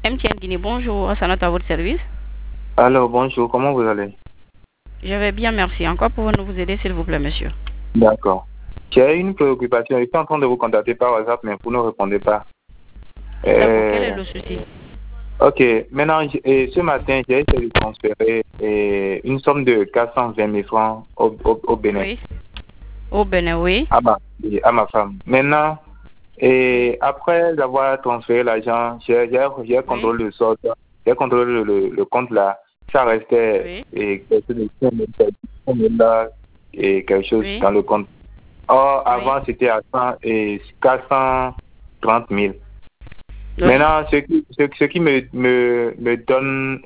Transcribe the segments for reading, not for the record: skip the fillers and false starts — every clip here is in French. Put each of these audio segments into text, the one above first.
MTN Guinée, bonjour, Sanat à votre service. Alors, bonjour, comment vous allez? Je vais bien, merci. Encore pouvons-nous vous aider, s'il vous plaît, monsieur? D'accord. J'ai une préoccupation. Je suis en train de vous contacter par WhatsApp, mais vous ne répondez pas. D'accord, quel est le souci? Ok, maintenant, ce matin, j'ai essayé de transférer une somme de 420 000 francs au Bénin. Oui. Au Bénin, oui. À ma femme. Maintenant, après avoir transféré l'argent, j'ai contrôlé le solde, j'ai contrôlé le compte là, ça restait quelque chose de 5 000 là, et quelque chose dans le compte. Or, avant, c'était à 430 000. Maintenant, ce qui me donne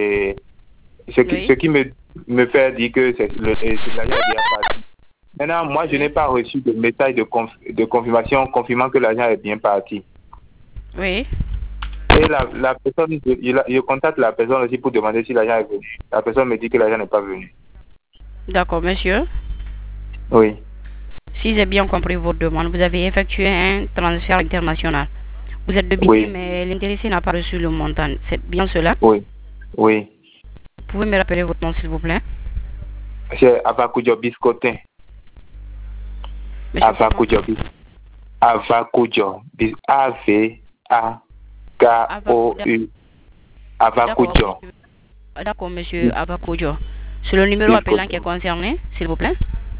ce qui me fait dire que l'argent est bien parti. Maintenant, moi, je n'ai pas reçu de message de confirmation confirmant que l'argent est bien parti. Oui. Et la personne, je contacte la personne aussi pour demander si l'argent est venu. La personne me dit que l'argent n'est pas venu. D'accord, monsieur. Oui. Si j'ai bien compris votre demande, vous avez effectué un transfert international. Vous êtes débité, mais l'intéressé n'a pas reçu le montant. C'est bien cela? Oui. Oui. Vous pouvez me rappeler votre nom, s'il vous plaît? C'est Avakoujo Biscotin. Avakoujo. Avakoujo. A-V-A-K-O-U. Avakoujo. D'accord, monsieur Avakoujo. C'est le numéro appelant qui est concerné, s'il vous plaît?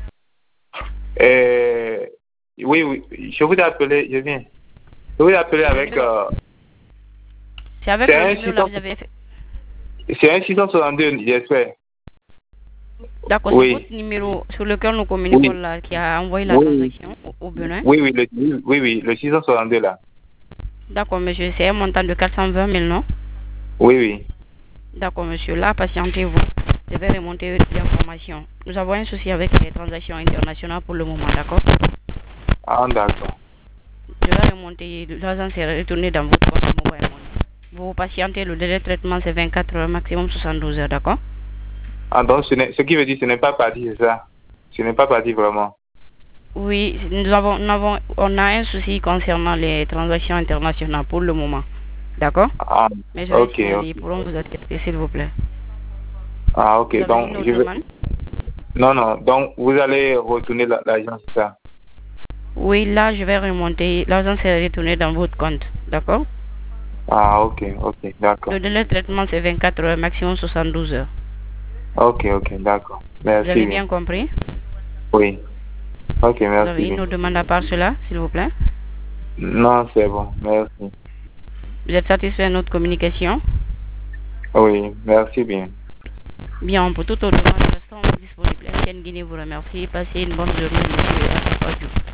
Oui. Je vous ai appelé, je viens. Je vous ai appelé avec... C'est avec le numéro là que vous avez fait. C'est un 662, j'espère. D'accord, c'est votre numéro sur lequel nous communiquons là, qui a envoyé la transaction au Bénin? Oui, le 662 là. D'accord, monsieur, c'est un montant de 420 000, non? Oui. D'accord, monsieur, là, patientez-vous. Je vais remonter l'information. Nous avons un souci avec les transactions internationales pour le moment, d'accord? Ah, d'accord. Je vais remonter, l'argent s'est retourné dans votre compte mobile money. Vous patientez, le délai de traitement c'est 24 heures, maximum 72 heures, d'accord? Ah, donc ce qui veut dire que ce n'est pas parti, c'est ça? Ce n'est pas parti vraiment? Oui, on a un souci concernant les transactions internationales pour le moment, d'accord? Ah, mais je vais pourront vous assister, s'il vous plaît. Ah, ok, vous donc je veux... Non, donc vous allez retourner l'argent, c'est ça? Oui, là, je vais remonter. L'argent s'est retourné dans votre compte. D'accord? Ah, ok, d'accord. Le délai de traitement, c'est 24 heures, maximum 72 heures. Ok, d'accord. Merci. Vous avez bien compris? Oui. Ok, merci. Vous avez une autre demande à part cela, s'il vous plaît? Non, c'est bon, merci. Vous êtes satisfait de notre communication? Oui, merci bien. Bien, pour toute autre demande, restons disponibles. MTN Guinée vous remercie. Passez une bonne journée, monsieur.